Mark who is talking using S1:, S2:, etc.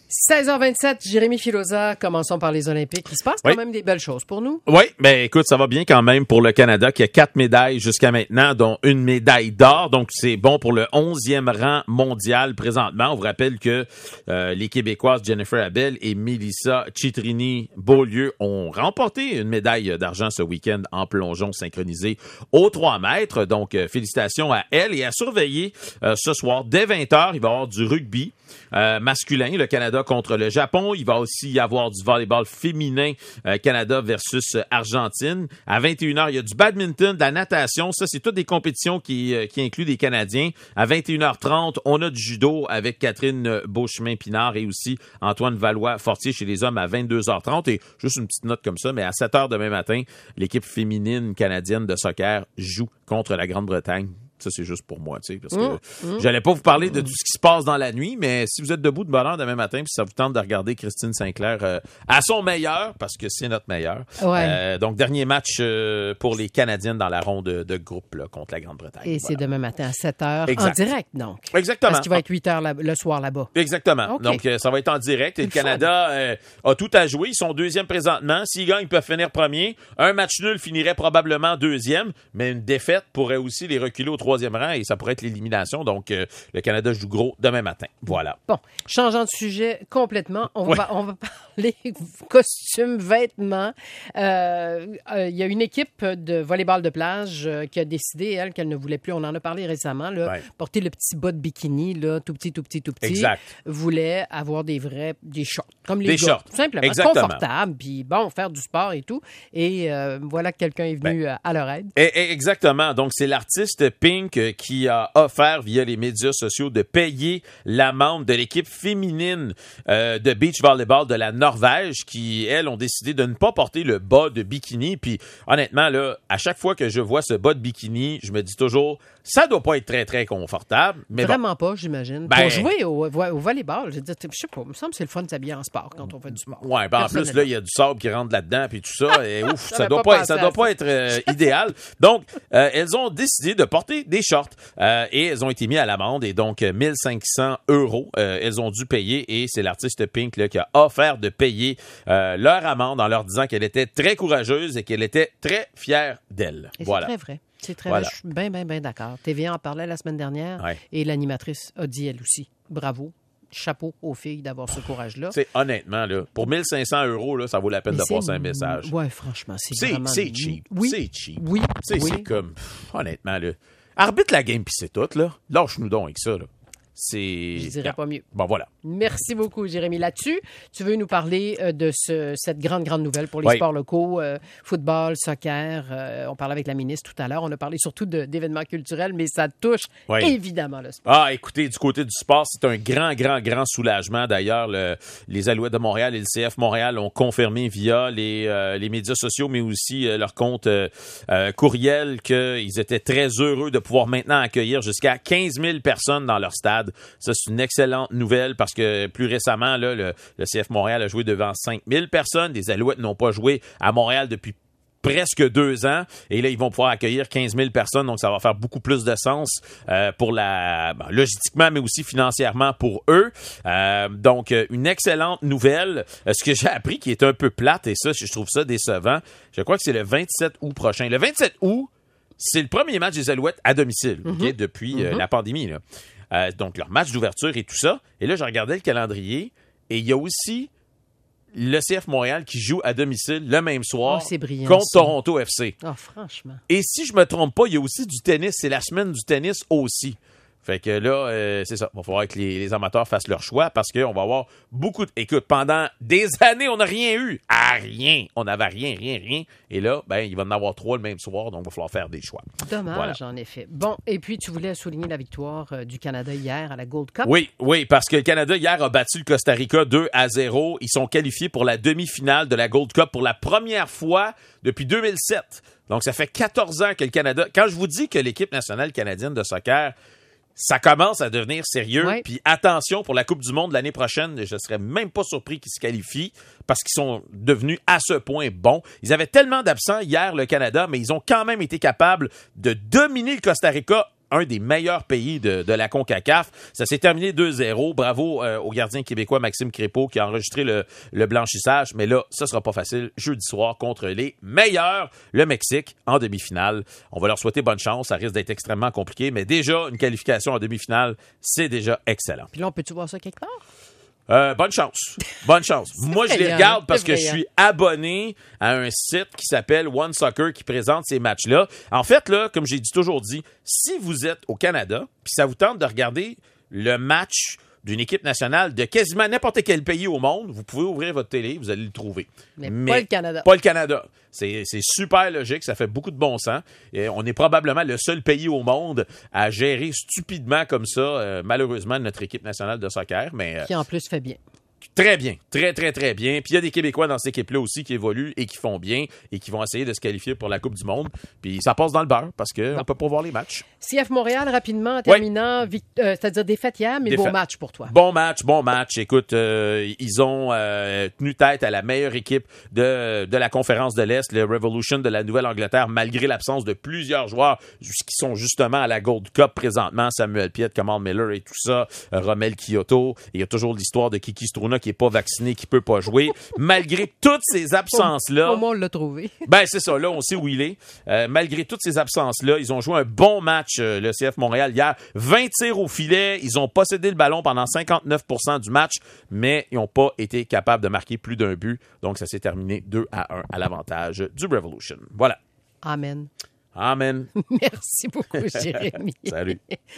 S1: 16h27, Jérémy Filosa, commençons par les Olympiques. Il se passe quand même des belles choses pour nous.
S2: Oui, ben écoute, ça va bien quand même pour le Canada qui a 4 médailles jusqu'à maintenant, dont une médaille d'or. Donc, c'est bon pour le 11e rang mondial présentement. On vous rappelle que les Québécoises Jennifer Abel et Mélissa Chitrini-Beaulieu ont remporté une médaille d'argent ce week-end en plongeon synchronisé aux 3 mètres. Donc, félicitations à elles et à surveiller ce soir. Dès 20h, il va y avoir du rugby masculin, le Canada contre le Japon. Il va aussi y avoir du volleyball féminin, Canada versus Argentine. À 21h, il y a du badminton, de la natation. Ça, c'est toutes des compétitions qui incluent des Canadiens. À 21h30, on a du judo avec Catherine Beauchemin-Pinard et aussi Antoine Valois-Fortier chez les hommes à 22h30. Et juste une petite note comme ça, mais à 7h demain matin, l'équipe féminine canadienne de soccer joue contre la Grande-Bretagne. Ça, c'est juste pour moi, tu sais, parce que j'allais pas vous parler de tout ce qui se passe dans la nuit, mais si vous êtes debout de bonne heure demain matin, puis ça vous tente de regarder Christine Sinclair à son meilleur, parce que c'est notre meilleur. Ouais. Donc, dernier match pour les Canadiennes dans la ronde de groupe là, contre la Grande-Bretagne.
S1: Et c'est demain matin à 7h, en direct, donc.
S2: Exactement.
S1: Parce qu'il va être 8h le soir là-bas.
S2: Exactement. Okay. Donc, ça va être en direct. Et le Canada a tout à jouer. Ils sont deuxième présentement. S'ils gagnent, ils peuvent finir premier. Un match nul finirait probablement deuxième, mais une défaite pourrait aussi les reculer au troisième rang et ça pourrait être l'élimination. Donc, le Canada joue gros demain matin. Voilà.
S1: Bon, changeant de sujet complètement, on va parler costumes, vêtements. Il y a une équipe de volleyball de plage qui a décidé, elle, qu'elle ne voulait plus, on en a parlé récemment, là, porter le petit bas de bikini, là, tout petit.
S2: Exact.
S1: Voulait avoir des shorts, comme les gars. Tout simplement.
S2: Exactement.
S1: Confortable, puis bon, faire du sport et tout. Et voilà que quelqu'un est venu à leur aide.
S2: Exactement. Donc, c'est l'artiste Pink qui a offert via les médias sociaux de payer l'amende de l'équipe féminine de beach volleyball de la Norvège qui, elles, ont décidé de ne pas porter le bas de bikini. Puis, honnêtement, là, à chaque fois que je vois ce bas de bikini, je me dis toujours, ça doit pas être très, très confortable. Mais
S1: vraiment pas, j'imagine. Pour jouer au volleyball, je sais pas, il me semble que c'est le fun de s'habiller en sport quand on fait du sport.
S2: Ouais, ben en plus, là, il y a du sable qui rentre là-dedans, puis tout ça, et ouf, ça doit pas être idéal. Donc, elles ont décidé de porter des shorts et elles ont été mises à l'amende et donc 1 500 €, elles ont dû payer et c'est l'artiste Pink là, qui a offert de payer leur amende en leur disant qu'elle était très courageuse et qu'elle était très fière d'elle.
S1: Et voilà. C'est très vrai. C'est très vrai. Je suis bien d'accord. TVA en parlait la semaine dernière et l'animatrice a dit elle aussi. Bravo. Chapeau aux filles d'avoir ce courage-là.
S2: C'est honnêtement, là, pour 1 500 €, là, ça vaut la peine de passer un message.
S1: Oui, franchement, c'est vraiment...
S2: C'est cheap.
S1: Oui.
S2: C'est cheap.
S1: Oui.
S2: C'est comme... Honnêtement, là. Arbitre la game, puis c'est tout, là. Lâche-nous donc avec ça, là.
S1: Je dirais pas mieux.
S2: Bon, voilà.
S1: Merci beaucoup, Jérémy. Là-dessus, tu veux nous parler de cette grande nouvelle pour les sports locaux, football, soccer. On parlait avec la ministre tout à l'heure. On a parlé surtout d'événements culturels, mais ça touche évidemment le sport.
S2: Ah, écoutez, du côté du sport, c'est un grand soulagement. D'ailleurs, les Alouettes de Montréal et le CF Montréal ont confirmé via les médias sociaux, mais aussi leur compte courriel qu'ils étaient très heureux de pouvoir maintenant accueillir jusqu'à 15 000 personnes dans leur stade. Ça, c'est une excellente nouvelle parce que plus récemment, là, le CF Montréal a joué devant 5 000 personnes. Les Alouettes n'ont pas joué à Montréal depuis presque 2 ans. Et là, ils vont pouvoir accueillir 15 000 personnes. Donc, ça va faire beaucoup plus de sens pour logistiquement, mais aussi financièrement pour eux. Donc, une excellente nouvelle. Ce que j'ai appris qui est un peu plate, et ça, je trouve ça décevant, je crois que c'est le 27 août prochain. Le 27 août, c'est le premier match des Alouettes à domicile depuis la pandémie, là. Donc, leur match d'ouverture et tout ça. Et là, je regardais le calendrier et il y a aussi le CF Montréal qui joue à domicile le même soir contre Toronto FC.
S1: Ah, franchement.
S2: Et si je me trompe pas, il y a aussi du tennis. C'est la semaine du tennis aussi. Fait que là, c'est ça. Il va falloir que les amateurs fassent leur choix parce qu'on va avoir beaucoup de... Écoute, pendant des années, on n'a rien eu. Rien. On n'avait rien. Et là, il va en avoir 3 le même soir, donc il va falloir faire des choix.
S1: Dommage, en effet. Bon, et puis tu voulais souligner la victoire du Canada hier à la Gold Cup.
S2: Oui, parce que le Canada hier a battu le Costa Rica 2-0. Ils sont qualifiés pour la demi-finale de la Gold Cup pour la première fois depuis 2007. Donc, ça fait 14 ans que le Canada... Quand je vous dis que l'équipe nationale canadienne de soccer... Ça commence à devenir sérieux. Puis attention, pour la Coupe du Monde l'année prochaine, je ne serais même pas surpris qu'ils se qualifient parce qu'ils sont devenus à ce point bons. Ils avaient tellement d'absents hier, le Canada, mais ils ont quand même été capables de dominer le Costa Rica un des meilleurs pays de la CONCACAF. Ça s'est terminé 2-0. Bravo au gardien québécois Maxime Crépeau qui a enregistré le blanchissage. Mais là, ça sera pas facile jeudi soir contre les meilleurs, le Mexique, en demi-finale. On va leur souhaiter bonne chance. Ça risque d'être extrêmement compliqué. Mais déjà, une qualification en demi-finale, c'est déjà excellent.
S1: Puis là, on peut-tu voir ça quelque part?
S2: Bonne chance. Bonne chance. Moi, je les regarde parce que je suis abonné à un site qui s'appelle One Soccer qui présente ces matchs-là. En fait, là, comme j'ai toujours dit, si vous êtes au Canada, puis ça vous tente de regarder le match d'une équipe nationale de quasiment n'importe quel pays au monde, vous pouvez ouvrir votre télé, vous allez le trouver.
S1: Mais pas le Canada.
S2: Pas le Canada. C'est super logique, ça fait beaucoup de bon sens. Et on est probablement le seul pays au monde à gérer stupidement comme ça, malheureusement, notre équipe nationale de soccer. Mais,
S1: qui en plus fait bien.
S2: Très bien. Très, très, très bien. Puis il y a des Québécois dans cette équipe-là aussi qui évoluent et qui font bien et qui vont essayer de se qualifier pour la Coupe du Monde. Puis ça passe dans le beurre parce qu'on peut pas voir les matchs.
S1: CF Montréal, rapidement, en terminant, c'est-à-dire défaite hier, mais beau match pour toi.
S2: Bon match. Écoute, ils ont tenu tête à la meilleure équipe de la conférence de l'Est, le Revolution de la Nouvelle-Angleterre, malgré l'absence de plusieurs joueurs qui sont justement à la Gold Cup présentement. Samuel Piette, Kamal Miller et tout ça, Romel Kyoto. Il y a toujours l'histoire de Kiki Struna qui est pas vacciné, qui peut pas jouer. Malgré toutes ces absences-là...
S1: Au moins, on l'a trouvé.
S2: Ben, c'est ça. Là, on sait où il est. Malgré toutes ces absences-là, ils ont joué un bon match, le CF Montréal, hier. 20 tirs au filet. Ils ont possédé le ballon pendant 59% du match, mais ils n'ont pas été capables de marquer plus d'un but. Donc, ça s'est terminé 2-1 à l'avantage du Revolution. Voilà.
S1: Amen.
S2: Amen.
S1: Merci beaucoup, Jérémy.
S2: Salut.